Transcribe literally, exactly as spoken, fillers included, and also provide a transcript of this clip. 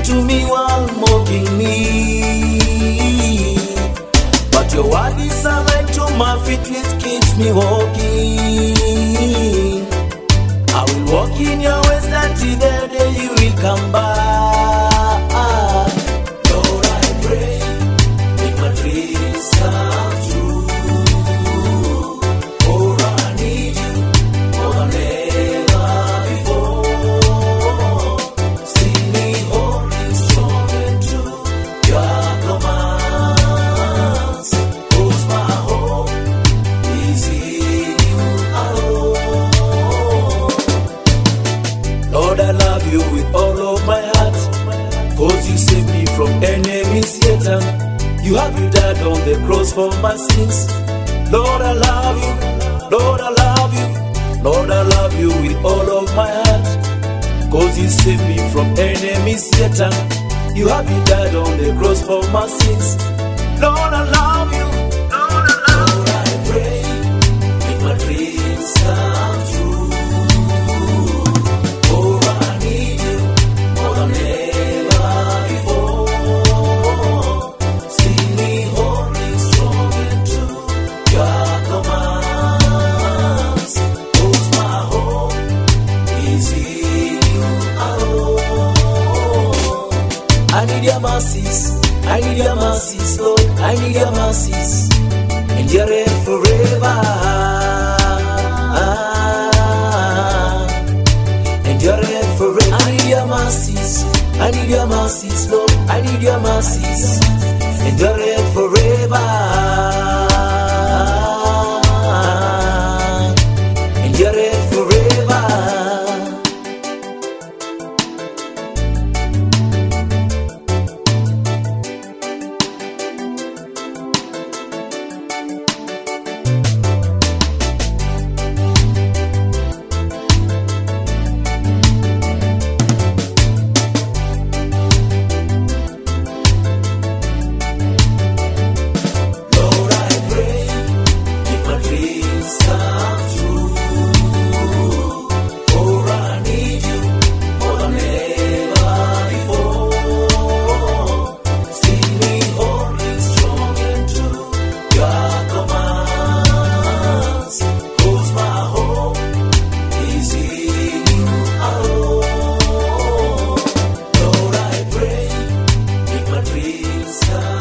to me while mocking me. But your word is a light to my feet, which keeps me walking. I will walk in your ways until the day you will come back. Lord, I pray, make my dreams come true. For I need you more than ever before. See me holding strong and true your commands. 'Cause my hope is in you alone. Lord, I love you with all of my heart, 'cause you saved me from enemies, Satan. You have you died on the cross for my sins. Lord, I love you. Lord, I love you. Lord, I love you with all of my heart, 'cause you saved me from enemies, Satan. You have you died on the cross for my sins. Lord, I love you. Lord, I love you. Lord, I pray, make my dreams come true. For I need you more than ever before. See me holding strong and true your commands. 'Cause my hope is in you alone. I need your mercies, I need your mercies, Lord, I need your mercies, endure it forever. Endure it forever. I need your mercies, I need your mercies, Lord, I need your mercies, endure it forever. Endure it forever. Lord, I pray, make my dreams come true. For I need you more than ever before. See me holding strong and true your commands. 'Cause my hope is in you alone. Lord, I pray, make my dreams come